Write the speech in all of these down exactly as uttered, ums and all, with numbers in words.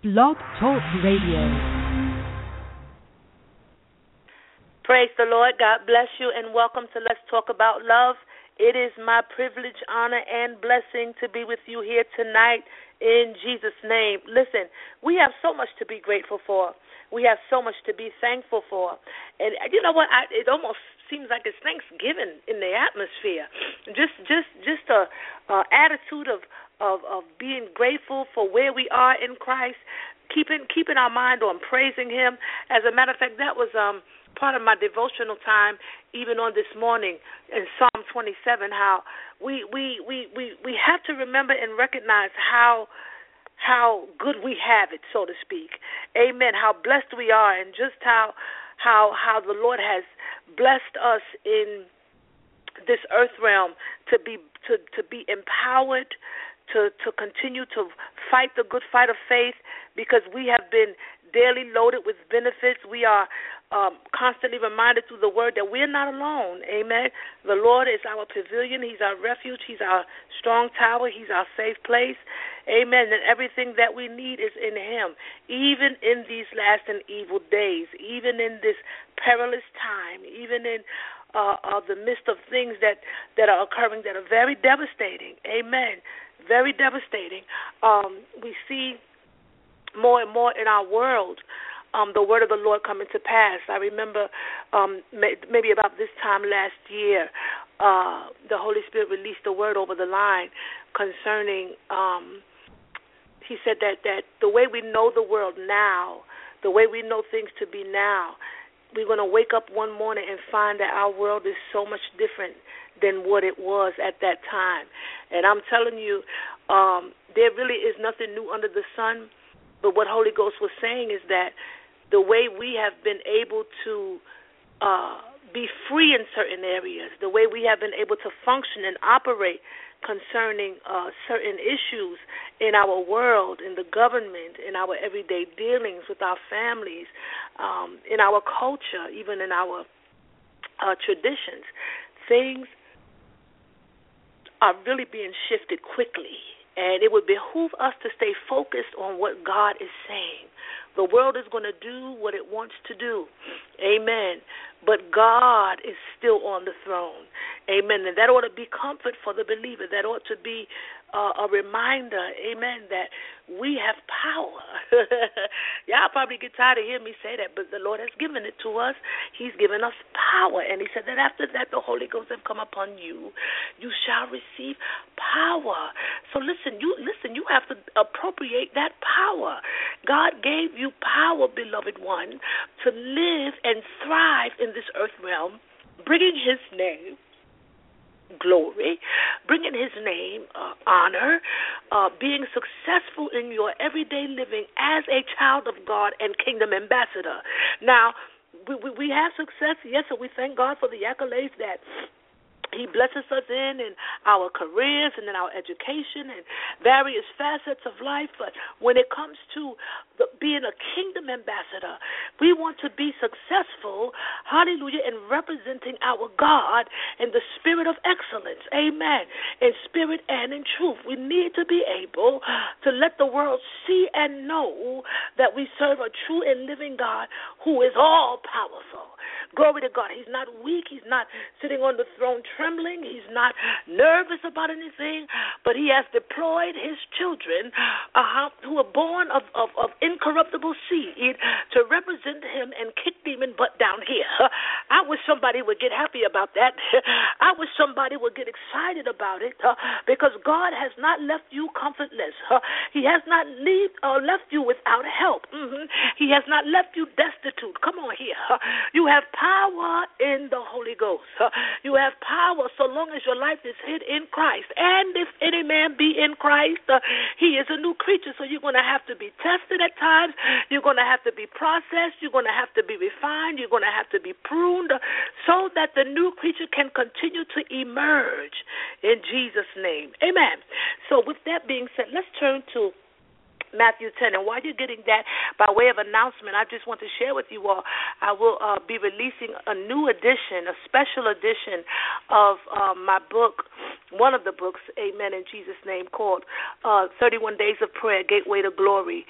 Blog Talk Radio. Praise the Lord. God bless you, and welcome to Let's Talk About Love. It is my privilege, honor, and blessing to be with you here tonight in Jesus' name. Listen, we have so much to be grateful for. We have so much to be thankful for. And you know what? I, it almost seems like it's Thanksgiving in the atmosphere. Just just, just a, a attitude of, of, of being grateful for where we are in Christ, keeping keeping our mind on praising Him. As a matter of fact, that was um, part of my devotional time even on this morning in Psalm twenty-seven, how we we, we, we, we have to remember and recognize how how good we have it, so to speak. Amen. How blessed we are, and just how how how the Lord has blessed us in this earth realm to be to, to be empowered, to, to continue to fight the good fight of faith, because we have been daily loaded with benefits. We are um, constantly reminded through the word that we're not alone. Amen. The Lord is our pavilion. He's our refuge. He's our strong tower. He's our safe place. Amen. And everything that we need is in Him, even in these last and evil days, even in this perilous time, even in uh, uh, the midst of things that, that are occurring that are very devastating. Amen. Very devastating. Um, we see more and more in our world um, the word of the Lord coming to pass. I remember um, may, maybe about this time last year, uh, the Holy Spirit released a word over the line concerning, um, he said that, that the way we know the world now, the way we know things to be now, we're going to wake up one morning and find that our world is so much different than what it was at that time. And I'm telling you, um, there really is nothing new under the sun. But what Holy Ghost was saying is that the way we have been able to uh, be free in certain areas, the way we have been able to function and operate concerning uh, certain issues in our world, in the government, in our everyday dealings with our families, um, in our culture, even in our uh, traditions, things are really being shifted quickly. And it would behoove us to stay focused on what God is saying. The world is going to do what it wants to do. Amen. But God is still on the throne. Amen. And that ought to be comfort for the believer. That ought to be uh, a reminder, amen, that we have power. Y'all probably get tired of hearing me say that, but the Lord has given it to us. He's given us power. And He said that after that the Holy Ghost have come upon you, you shall receive power. So listen, you listen, you have to appropriate that power. God gave you power, beloved one, to live and thrive in this earth realm, bringing His name glory, bringing His name uh, honor, uh, being successful in your everyday living as a child of God and kingdom ambassador. Now, we, we, we have success, yes, and we thank God for the accolades that He blesses us in, in our careers and in our education and various facets of life. But when it comes to the, being a kingdom ambassador, we want to be successful, hallelujah, in representing our God in the spirit of excellence, amen, in spirit and in truth. We need to be able to let the world see and know that we serve a true and living God who is all powerful. Glory to God. He's not weak. He's not sitting on the throne trembling. He's not nervous about anything, but He has deployed His children uh, who are born of, of, of incorruptible seed to represent Him and kick demon butt down here. I wish somebody would get happy about that. I wish somebody would get excited about it uh, because God has not left you comfortless. Uh, he has not leave, uh, left you without help. Mm-hmm. He has not left you destitute. Come on here. Uh, you have power in the Holy Ghost. Uh, you have power so long as your life is hid in Christ. And if any man be in Christ, uh, he is a new creature. So you're going to have to be tested at times. You're going to have to be processed. You're going to have to be refined. You're going to have to be pruned uh, so that the new creature can continue to emerge in Jesus' name. Amen. So with that being said, let's turn to Matthew ten. And while you're getting that, by way of announcement, I just want to share with you all, I will uh, be releasing a new edition, a special edition of uh, my book, one of the books, amen, in Jesus' name, called uh, thirty-one Days of Prayer, Gateway to Glory.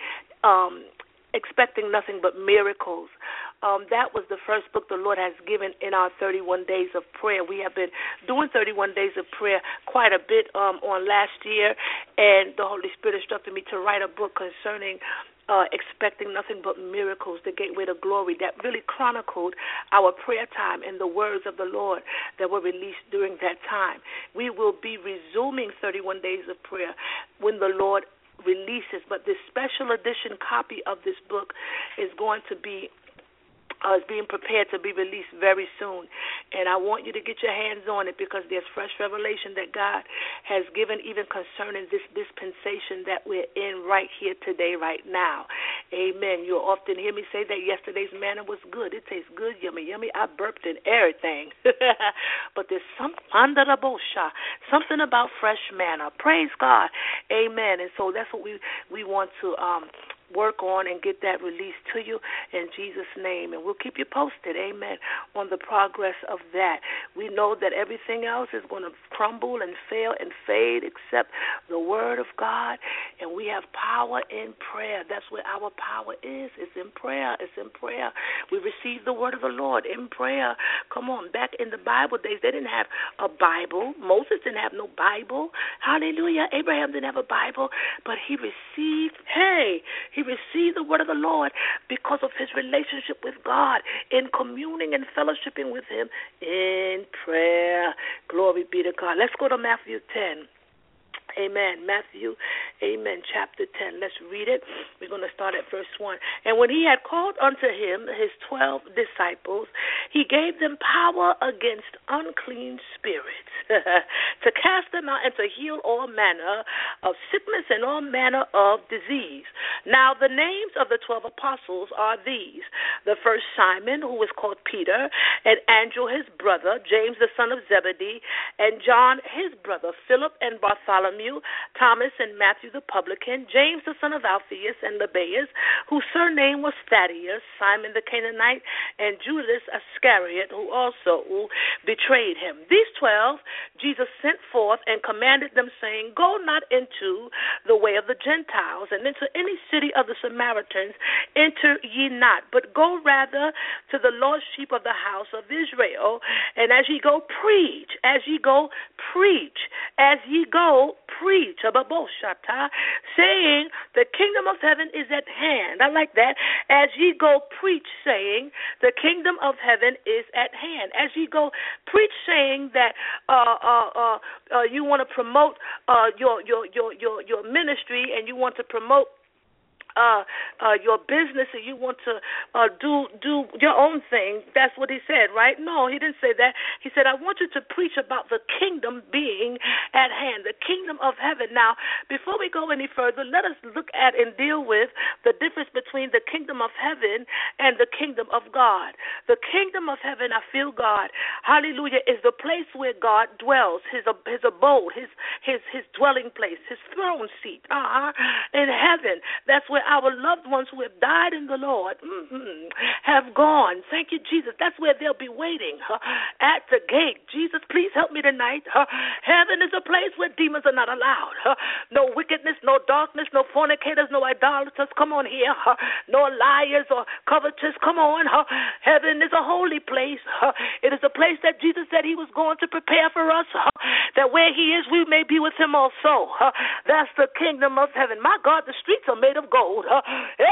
um, Expecting Nothing But Miracles. Um, that was the first book the Lord has given in our thirty-one days of prayer. We have been doing thirty-one days of prayer quite a bit um, on last year, and the Holy Spirit instructed me to write a book concerning uh, Expecting Nothing But Miracles, the Gateway to Glory, that really chronicled our prayer time and the words of the Lord that were released during that time. We will be resuming thirty-one days of prayer when the Lord releases, but this special edition copy of this book is going to be Uh, is being prepared to be released very soon. And I want you to get your hands on it because there's fresh revelation that God has given even concerning this dispensation that we're in right here today, right now. Amen. You'll often hear me say that yesterday's manna was good. It tastes good, yummy, yummy. I burped in everything. But there's some, under the bosha, something about fresh manna. Praise God. Amen. And so that's what we, we want to um, work on and get that released to you in Jesus' name. And we'll keep you posted, amen, on the progress of that. We know that everything else is going to crumble and fail and fade except the word of God, and we have power in prayer. That's where our power is. It's in prayer. It's in prayer. We receive the word of the Lord in prayer. Come on, back in the Bible days, they didn't have a Bible. Moses didn't have no Bible. Hallelujah. Abraham didn't have a Bible, but he received, hey, he received the word of the Lord because of his relationship with God, in communing and fellowshipping with him in prayer. Glory be to God. Let's go to Matthew ten. Amen. Matthew, amen, chapter ten. Let's read it. We're going to start at verse one. And when he had called unto him his twelve disciples, he gave them power against unclean spirits to cast them out and to heal all manner of sickness and all manner of disease. Now the names of the twelve apostles are these: the first Simon, who was called Peter, and Andrew his brother, James the son of Zebedee, and John his brother, Philip and Bartholomew, Thomas and Matthew the publican, James the son of Alphaeus and Lebbaeus, whose surname was Thaddeus, Simon the Canaanite, and Judas Iscariot, who also betrayed him. These twelve Jesus sent forth and commanded them, saying, Go not into the way of the Gentiles, and into any city of the Samaritans enter ye not, but go rather to the lost sheep of the house of Israel. And as ye go, preach, as ye go, preach, as ye go, preach, saying, the kingdom of heaven is at hand. I like that. As ye go, preach, saying, the kingdom of heaven is at hand. As ye go, preach, saying that uh, uh, uh, uh, you want to promote uh, your, your, your, your, your ministry, and you want to promote Uh, uh, your business, and you want to uh, do do your own thing. That's what he said, right? No, he didn't say that. He said, I want you to preach about the kingdom being at hand, the kingdom of heaven. Now, before we go any further, let us look at and deal with the difference between the kingdom of heaven and the kingdom of God. The kingdom of heaven, I feel God, hallelujah, is the place where God dwells, his his abode, his his his dwelling place, his throne seat, uh-huh, in heaven. That's where our loved ones who have died in the Lord mm-hmm, have gone. Thank you, Jesus. That's where they'll be waiting huh, at the gate. Jesus, please help me tonight. Huh. Heaven is a place where demons are not allowed. Huh. No wickedness, no darkness, no fornicators, no idolaters. Come on here. Huh. No liars or covetous. Come on. Huh. Heaven is a holy place. Huh. It is a place that Jesus said he was going to prepare for us, huh, that where he is, we may be with him also. Huh. That's the kingdom of heaven. My God, the streets are made of gold. Uh,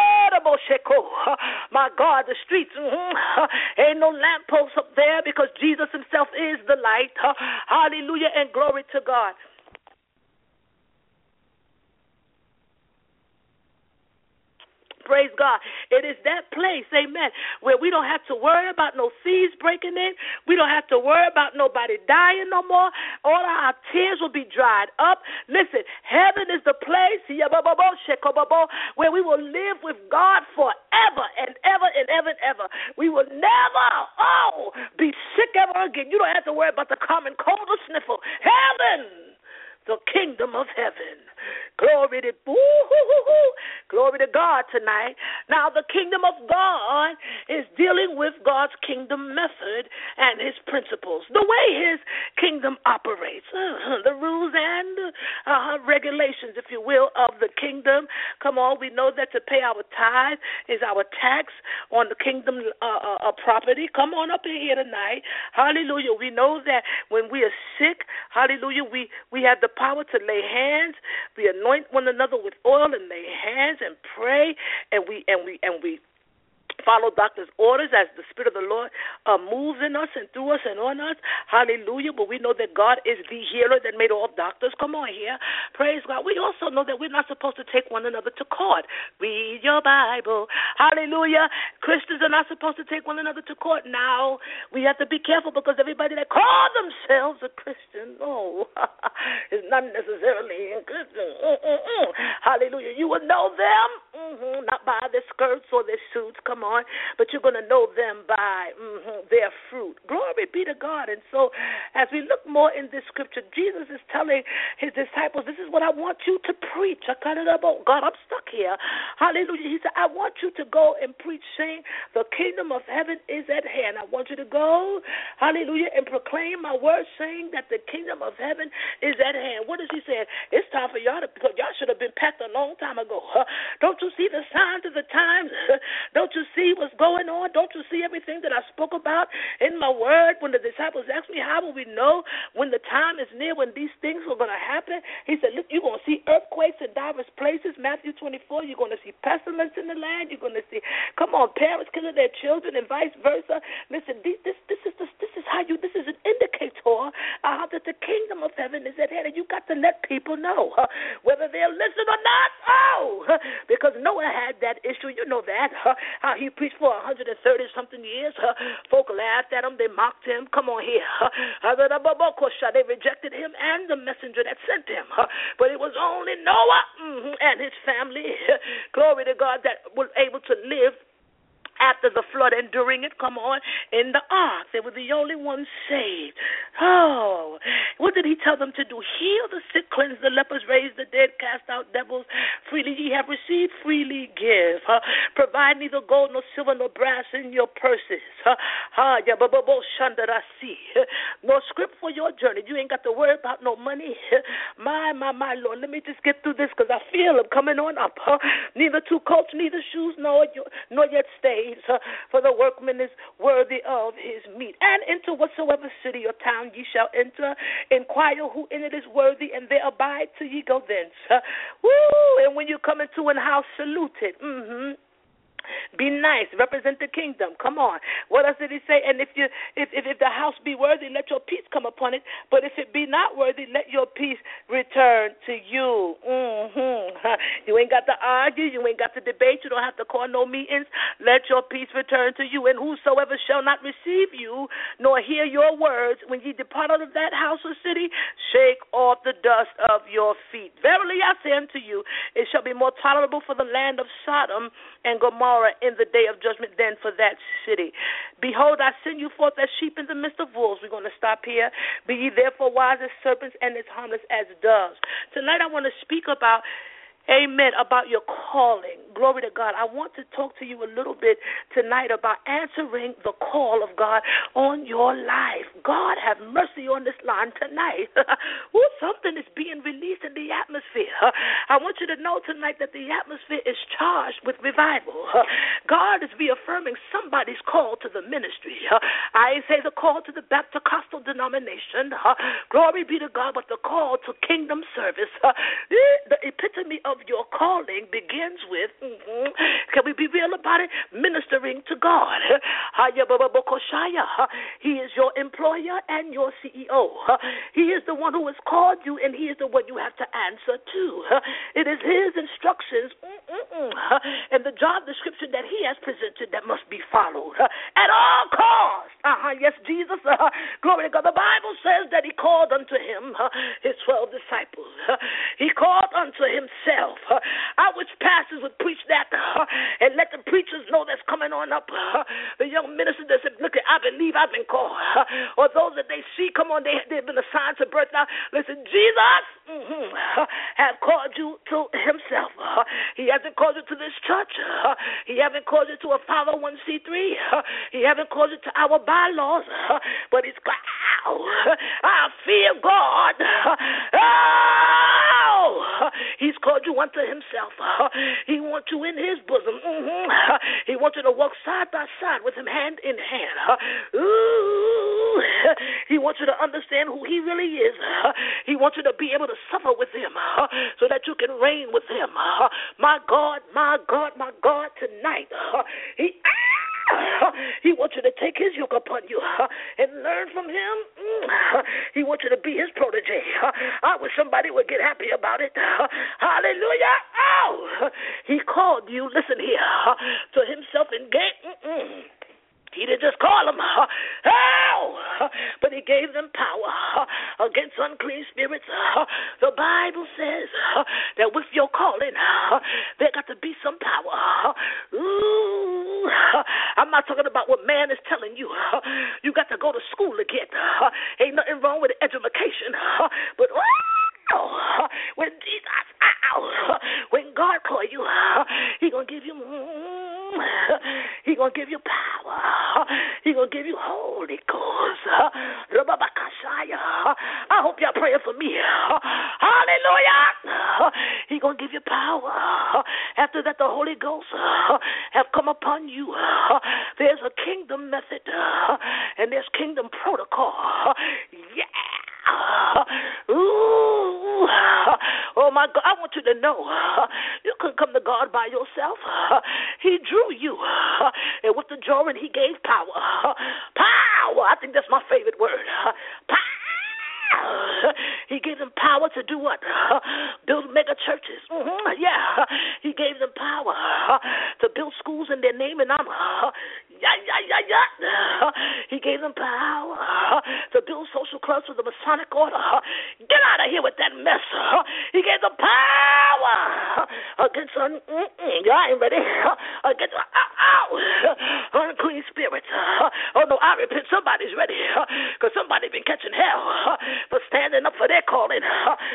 my God, the streets, mm-hmm, uh, ain't no lamppost up there because Jesus himself is the light. Uh, hallelujah and glory to God. Praise God. It is that place, amen, where we don't have to worry about no thieves breaking in. We don't have to worry about nobody dying no more. All our tears will be dried up. Listen, heaven is the place where we will live with God forever and ever and ever and ever. We will never, oh, be sick ever again. You don't have to worry about the common cold or sniffle. Heaven, the kingdom of heaven. Glory to, ooh, ooh, ooh, ooh. Glory to God tonight. Now, the kingdom of God is dealing with God's kingdom method and his principles, the way his kingdom operates, uh, the rules and uh, regulations, if you will, of the kingdom. Come on, we know that to pay our tithe is our tax on the kingdom uh, uh, property. Come on up in here tonight. Hallelujah. We know that when we are sick, hallelujah, we, we have the power to lay hands. We anoint one another with oil and lay hands and pray, and we and we and we follow doctor's orders as the Spirit of the Lord uh, moves in us and through us and on us. Hallelujah. But we know that God is the healer that made all doctors. Come on here. Praise God. We also know that we're not supposed to take one another to court. Read your Bible. Hallelujah. Christians are not supposed to take one another to court. Now, we have to be careful because everybody that call themselves a Christian, oh, is not necessarily a Christian. Mm-mm-mm. Hallelujah. You will know them, mm-hmm, not by their skirts or their suits. Come on. But you're going to know them by mm-hmm, their fruit. Glory be to God. And so as we look more in this scripture, Jesus is telling his disciples, this is what I want you to preach. I kind of about God, I'm stuck here. Hallelujah. He said, I want you to go and preach, saying the kingdom of heaven is at hand. I want you to go, hallelujah, and proclaim my word, saying that the kingdom of heaven is at hand. What is he saying? It's time for y'all to, because y'all should have been packed a long time ago. Huh? Don't you see the signs of the times? Don't you see what's going on? Don't you see everything that I spoke about in my word? When the disciples asked me, how will we know when the time is near, when these things are going to happen? He said, look, you're going to see earthquakes in diverse places. Matthew twenty-four, you're going to see pestilence in the land. You're going to see, come on, parents killing their children and vice versa. Listen, this this, this is this, this is how you, this is an indicator uh, that the kingdom of heaven is at hand, and you got to let people know uh, whether they'll listen or not. Oh, because Noah had that issue. You know that. Uh, how he preached for one hundred thirty-something years. Uh, folk laughed at him. They mocked him. Come on here. Uh, they rejected him and the messenger that sent him. Uh, but it was only Noah mm-hmm, and his family, glory to God, that was able to live after the flood, enduring it, come on, in the ark. They were the only ones saved. Oh, what did he tell them to do? Heal the sick, cleanse the lepers, raise the dead, cast out devils. Freely ye have received, freely give. Uh, provide neither gold nor silver nor brass in your purses. Uh, no script for your journey. You ain't got to worry about no money. My, my, my Lord, let me just get through this because I feel them coming on up. Huh? Neither two coats, neither shoes, nor, nor yet stays. Uh, for the workman is worthy of his meat. And into whatsoever city or town ye shall enter, inquire who in it is worthy, and there abide till ye go thence. Uh, woo! And when you come into an house, salute it. Mm-hmm. Be nice. Represent the kingdom. Come on. What else did he say? And if you, if, if if the house be worthy, let your peace come upon it. But if it be not worthy, let your peace return to you. Mm-hmm. You ain't got to argue. You ain't got to debate. You don't have to call no meetings. Let your peace return to you. And whosoever shall not receive you, nor hear your words, when ye depart out of that house or city, shake off the dust of your feet. Verily I say unto you, it shall be more tolerable for the land of Sodom and Gomorrah in the day of judgment than for that city. Behold, I send you forth as sheep in the midst of wolves. We're going to stop here. Be ye therefore wise as serpents and as harmless as doves. Tonight I want to speak about, amen, about your calling. Glory to God. I want to talk to you a little bit tonight about answering the call of God on your life. God have mercy on this line tonight. Ooh, something is being released in the atmosphere. I want you to know tonight that the atmosphere is charged with revival. God is reaffirming somebody's call to the ministry. I ain't say the call to the Baptist Costal denomination. Glory be to God, but the call to kingdom service. The epitome of your calling begins with, mm-hmm, can we be real about it? Ministering to God. He is your employer and your C E O. He is the one who has called you, and he is the one you have to answer to. It is his instructions mm-mm-mm, and the job description that he has presented that must be followed at all costs. Uh-huh. Yes, Jesus. Uh, glory to God. The Bible says that he called unto him uh, his twelve disciples. Uh, he called unto himself. Uh, I wish pastors would preach that uh, and let the preachers know that's coming on up. Uh, the young minister that said, look, I believe I've been called. Uh, or those that they see, come on, they, they've been assigned to birth now. Listen, Jesus, mm-hmm, mm-hmm, have called you to himself. He hasn't called you to this church. He hasn't called you to a five oh one c three. He hasn't called you to our bylaws. But he's got, ow, I fear God. Oh, he's called you unto himself. He wants you in his bosom. Mm-hmm. He wants you to walk side by side with him, hand in hand. Ooh, he wants you to understand who he really is. He wants you to be able to suffer with him so that you can reign with him. My God, my God, my God, tonight. He... He wants you to take his yoke upon you and learn from him. He wants you to be his protege. I wish somebody would get happy about it. Hallelujah. Oh, he called you, listen here, to himself and gave. Mm-mm. He didn't just call them, oh, but he gave them power against unclean spirits. The Bible says that with your calling, there got to be some power. Ooh, I'm not talking about what man is telling you. You got to go to school to get. Ain't nothing wrong with education, but oh, when Jesus, when God call you, he gonna give you. He gonna give you power. He gonna give you Holy Ghost. I hope y'all praying for me. Hallelujah. He gonna give you power. After that, the Holy Ghost have come upon you. There's a kingdom method and there's kingdom protocol. Yeah. Ooh. Oh my God, I want you to know you couldn't come to God by yourself. He drew you, and with the drawing he gave power. Power, I think that's my favorite word. Power. He gave them power to do what? Build mega churches. Mm-hmm. Yeah. He gave them power to build schools in their name and honor. Yeah, yeah, yeah, yeah. He gave them power to build social clubs for the Masonic order. Get out of here with that mess. He gave them power against un- y'all ain't ready. Against uh, uh, unclean spirits. Oh no, I repent. Somebody's ready because somebody been catching hell for standing up for their calling.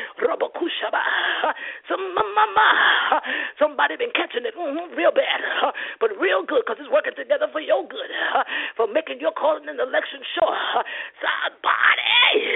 Some mama, somebody been catching it mm-hmm, real bad, but real good because it's working together for your good, for making your calling and election sure. Somebody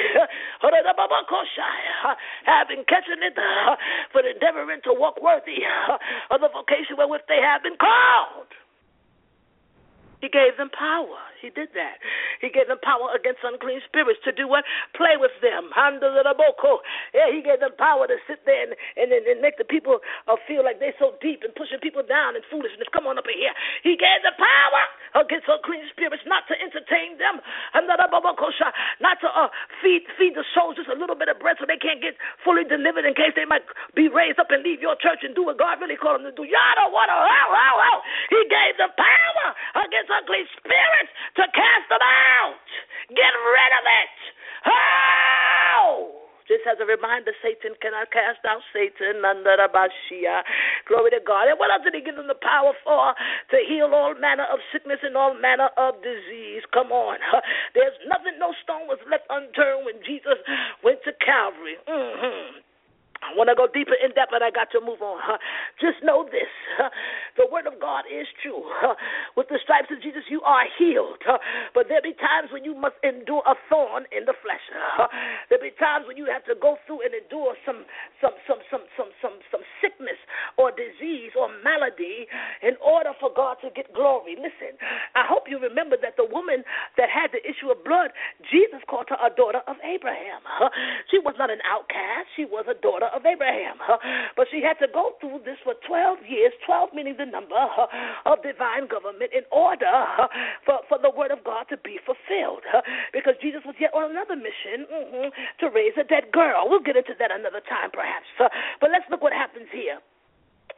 have been catching it for endeavoring to walk worthy of the vocation wherewith they have been called. He gave them power. He did that. He gave them power against unclean spirits to do what? Play with them. Yeah, he gave them power to sit there and, and, and make the people uh, feel like they're so deep and pushing people down in foolishness. Come on up in here. He gave them power against unclean spirits not to entertain them, not to uh, feed feed the souls just a little bit of bread so they can't get fully delivered in case they might be raised up and leave your church and do what God really called them to do. Y'all don't want to. Oh, oh, oh. He gave them power against unclean spirits to cast them out. Get rid of it. Oh! Just as a reminder, Satan cannot cast out Satan under the Bashia. Glory to God. And what else did he give them the power for? To heal all manner of sickness and all manner of disease. Come on. There's nothing, no stone was left unturned when Jesus went to Calvary. Mm-hmm. I want to go deeper in depth, but I got to move on. Huh? Just know this. Huh? The word of God is true. Huh? With the stripes of Jesus, you are healed. Huh? But there be times when you must endure a thorn in the flesh. Huh? There be times when you have to go through and endure some some some some some some, some sickness or disease or malady in order for God to get glory. Listen, I hope you remember that the woman that had the issue of blood, Jesus called her a daughter of Abraham. Huh? She was not an outcast. She was a daughter of Abraham, huh? But she had to go through this for twelve years, twelve meaning the number huh, of divine government in order huh, for, for the word of God to be fulfilled, huh? Because Jesus was yet on another mission mm-hmm, to raise a dead girl. We'll get into that another time perhaps, huh? But let's look what happens here.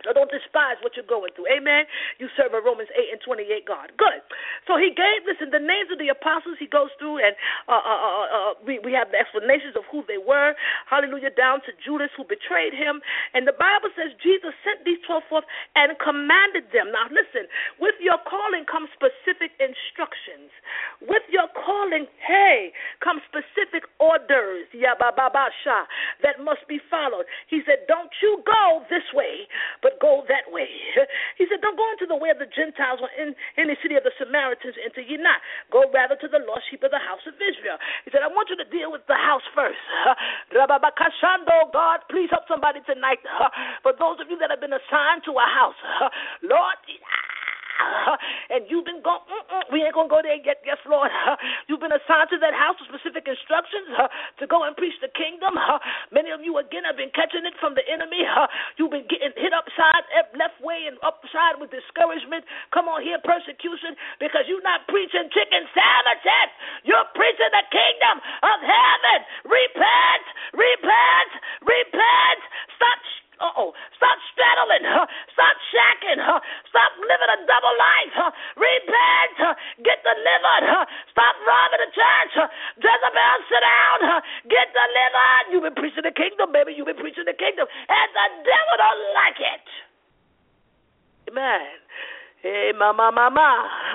So don't despise what you're going through. Amen. You serve a Romans eight and twenty-eight God. Good. So he gave, listen, the names of the apostles he goes through, and uh, uh, uh, uh, we, we have the explanations of who they were. Hallelujah. Down to Judas who betrayed him. And the Bible says Jesus sent these twelve forth and commanded them. Now listen, with your calling comes specific instructions. With your calling, hey, comes specific orders. Yabababasha, that must be followed. He said, don't you go this way, but go that way. He said, don't go into the way of the Gentiles or in, in the city of the Samaritans, enter ye not. Go rather to the lost sheep of the house of Israel. He said, I want you to deal with the house first. Rababakashando, God, please help somebody tonight. For those of you that have been assigned to a house, Lord, and you've been going, we ain't going to go there yet, yes, Lord. You've been assigned to that house with specific instructions to go and preach the kingdom. Many of you, again, have been catching it from the enemy. You've been getting hit upside, left way and upside with discouragement. Come on here, persecution, because you're not preaching chicken sandwiches. You're preaching the kingdom of heaven. Repent, repent, repent. Stop Uh-oh. Stop straddling. Huh? Stop shacking. Huh? Stop living a double life. Huh? Repent. Huh? Get delivered. Huh? Stop robbing the church. Huh? Jezebel, sit down. Huh? Get delivered. You've been preaching the kingdom, baby. You've been preaching the kingdom. And the devil don't like it. Amen. Hey, mama, mama.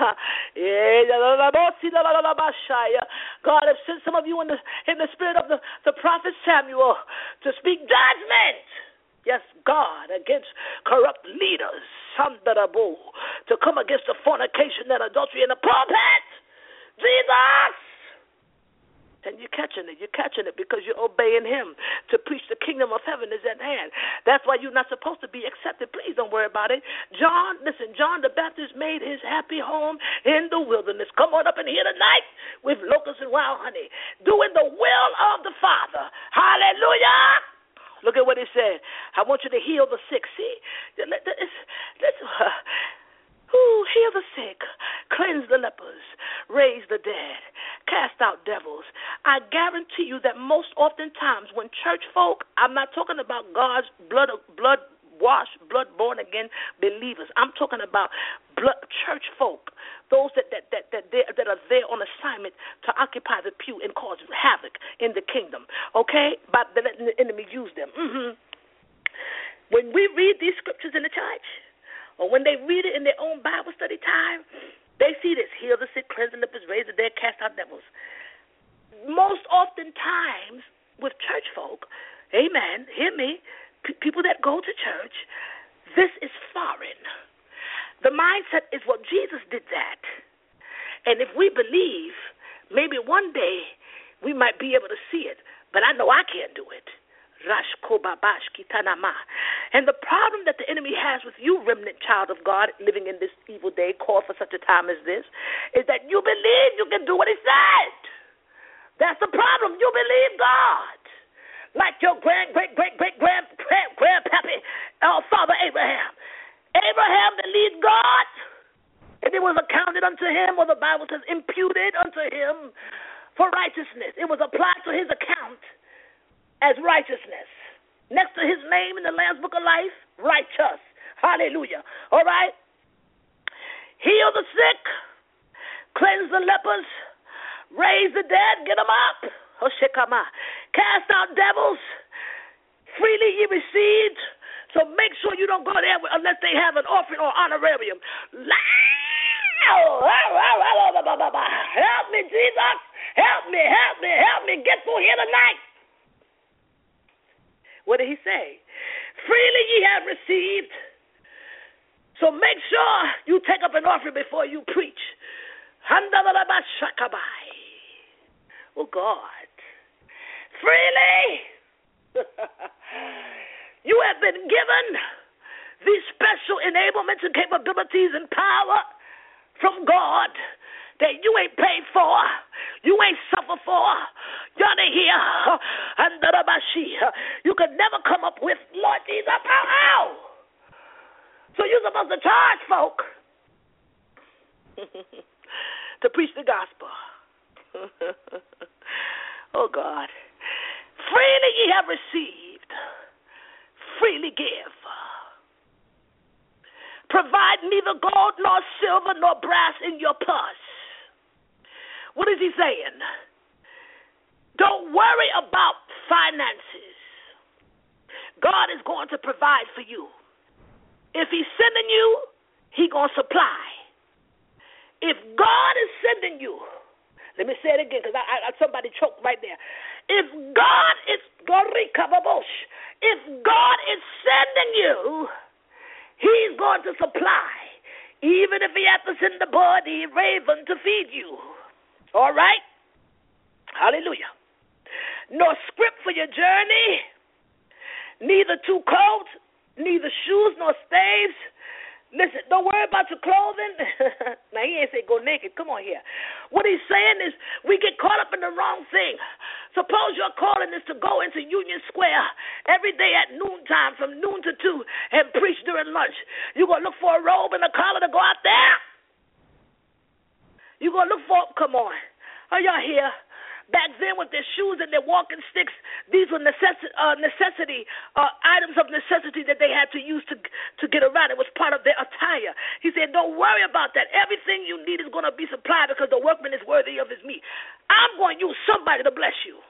God has sent some of you in the, in the spirit of the, the prophet Samuel to speak judgment. Yes, God, against corrupt leaders, to come against the fornication and adultery in the pulpit. Jesus! And you're catching it. You're catching it because you're obeying him to preach the kingdom of heaven is at hand. That's why you're not supposed to be accepted. Please don't worry about it. John, listen, John the Baptist made his happy home in the wilderness. Come on up in here tonight with locusts and wild honey, doing the will of the Father. Hallelujah! Look at what he said. I want you to heal the sick. See, let's, let's uh, ooh, heal the sick, cleanse the lepers, raise the dead, cast out devils. I guarantee you that most oftentimes when church folk, I'm not talking about God's blood, blood washed, blood born again believers. I'm talking about blood, church folk, those that that that that, that are there on assignment to occupy the pew and cause havoc in the kingdom. Okay, but the enemy use them. Mm-hmm. When we read these scriptures in the church, or when they read it in their own Bible study time, they see this: heal the sick, cleanse the lepers, raise the dead, cast out devils. Most oftentimes with church folk, amen, hear me, p- people that go to church, this is foreign. The mindset is, well, Jesus did that. And if we believe, maybe one day we might be able to see it. But I know I can't do it. And the problem that the enemy has with you, remnant child of God, living in this evil day, called for such a time as this, is that you believe you can do what he said. That's the problem. You believe God. Like your grand, great, great, great, grand, grand, grandpappy, uh, Father Abraham. Abraham believed God, and it was accounted unto him, or the Bible says imputed unto him for righteousness. It was applied to his account as righteousness. Next to his name in the Lamb's Book of Life, righteous. Hallelujah. All right? Heal the sick, cleanse the lepers, raise the dead, get them up. Cast out devils, freely ye received. So make sure you don't go there unless they have an offering or honorarium. Help me, Jesus. Help me, help me, help me. Get through here tonight. What did he say? Freely ye have received. So make sure you take up an offering before you preach. Oh, God. Freely. You have been given these special enablements and capabilities and power from God that you ain't paid for, you ain't suffered for. Y'all ain't here. You could never come up with, Lord Jesus, how? So you're supposed to charge folk to preach the gospel. Oh, God. Freely ye have received, freely give. Provide neither gold nor silver nor brass in your purse. What is he saying? Don't worry about finances. God is going to provide for you. If he's sending you, he's going to supply. If God is sending you, let me say it again because I, I, somebody choked right there. If God is, if God is sending you, he's going to supply, even if he has to send the bloody raven to feed you. All right? Hallelujah. Nor scrip for your journey, neither two coats, neither shoes nor staves. Listen, don't worry about your clothing. Now, he ain't say go naked. Come on here. What he's saying is we get caught up in the wrong thing. Suppose your calling is to go into Union Square every day at noontime from noon to two and preach during lunch. You're going to look for a robe and a collar to go out there? You're going to look for, come on. Are y'all here? Back then with their shoes and their walking sticks, these were necessi- uh, necessity, uh, items of necessity that they had to use to to get around. It was part of their attire. He said, don't worry about that. Everything you need is going to be supplied because the workman is worthy of his meat. I'm going to use somebody to bless you.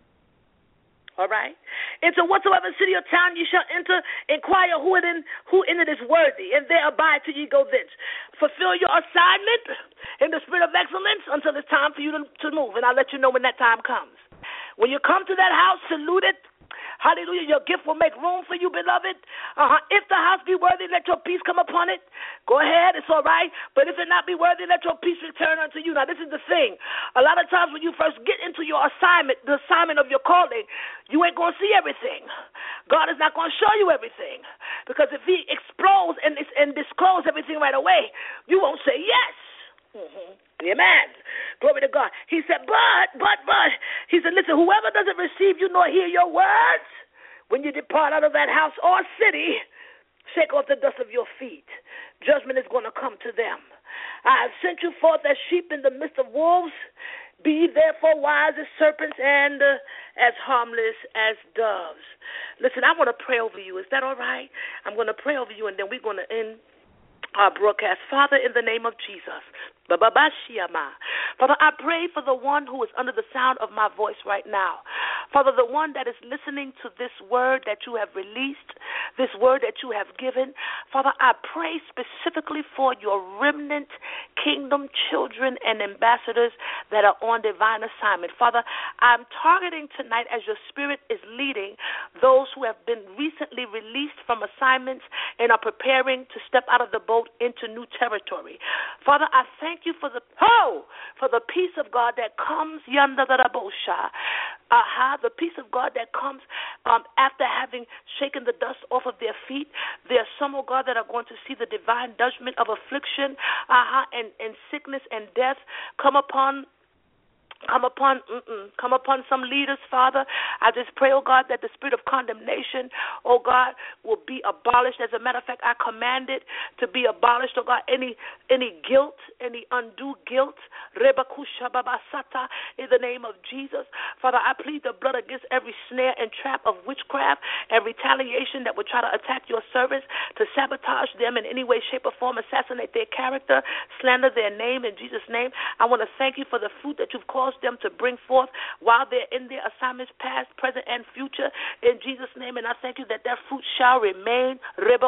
All right? Into whatsoever city or town you shall enter, inquire who, it in, who in it is worthy, and there abide till you go thence. Fulfill your assignment in the spirit of excellence until it's time for you to, to move, and I'll let you know when that time comes. When you come to that house, salute it. Hallelujah. Your gift will make room for you, beloved. Uh-huh. If the house be worthy, let your peace come upon it. Go ahead. It's all right. But if it not be worthy, let your peace return unto you. Now, this is the thing. A lot of times when you first get into your assignment, the assignment of your calling, you ain't going to see everything. God is not going to show you everything. Because if he explodes and, and disclose everything right away, you won't say yes. Mm-hmm. Amen. Glory to God. He said, but, but, but. He said, listen, whoever doesn't receive you nor hear your words, when you depart out of that house or city, shake off the dust of your feet. Judgment is going to come to them. I have sent you forth as sheep in the midst of wolves. Be therefore wise as serpents and uh, as harmless as doves. Listen, I want to pray over you. Is that all right? I'm going to pray over you, and then we're going to end our broadcast. Father, in the name of Jesus, Father, I pray for the one who is under the sound of my voice right now. Father, the one that is listening to this word that you have released, this word that you have given. Father, I pray specifically for your remnant kingdom children and ambassadors that are on divine assignment. Father, I'm targeting tonight, as your spirit is leading, those who have been recently released from assignments and are preparing to step out of the boat into new territory. Father, I thank you for the oh, for the peace of God that comes yonder the rabosha. Aha, the peace of God that comes um, after having shaken the dust off of their feet. There are some, oh God, that are going to see the divine judgment of affliction, aha, and, and sickness and death come upon Come upon mm-mm, come upon some leaders, Father. I just pray, oh God, that the spirit of condemnation, oh God, will be abolished. As a matter of fact, I command it to be abolished, oh God. Any any guilt, any undue guilt, rebakusha babasata, in the name of Jesus. Father, I plead the blood against every snare and trap of witchcraft and retaliation that would try to attack your servants, to sabotage them in any way, shape, or form, assassinate their character, slander their name. In Jesus' name, I want to thank you for the fruit that you've called them to bring forth while they're in their assignments past, present, and future, in Jesus' name. And I thank you that that fruit shall remain in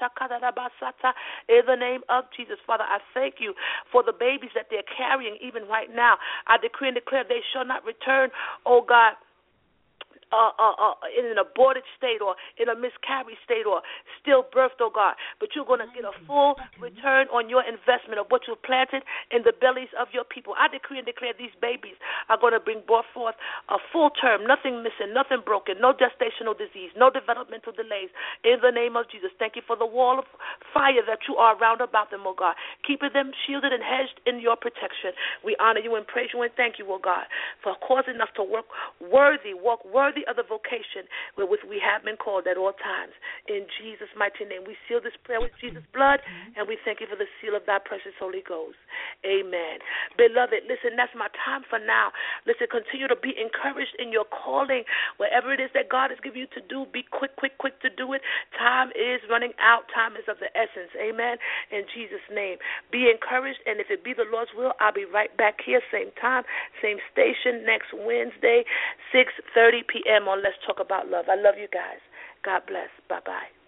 the name of Jesus. Father, I thank you for the babies that they're carrying even right now. I decree and declare they shall not return, oh God, Uh, uh, uh, in an aborted state or in a miscarried state or stillbirth, oh God. But you're going to get a full return on your investment of what you've planted in the bellies of your people. I decree and declare these babies are going to bring forth a full term, nothing missing, nothing broken, no gestational disease, no developmental delays. In the name of Jesus, thank you for the wall of fire that you are round about them, oh God. keeping them shielded and hedged in your protection. We honor you and praise you and thank you, oh God, for causing us to work worthy, walk worthy of the vocation wherewith we have been called at all times. In Jesus' mighty name, we seal this prayer with Jesus' blood, and we thank you for the seal of thy precious Holy Ghost. Amen. Beloved, listen, that's my time for now. Listen, continue to be encouraged in your calling. Wherever it is that God has given you to do, be quick, quick, quick to do it. Time is running out. Time is of the essence. Amen. In Jesus' name. Be encouraged, and if it be the Lord's will, I'll be right back here, same time, same station, next Wednesday, six thirty p.m. on Let's Talk About Love. I love you guys. God bless. Bye-bye.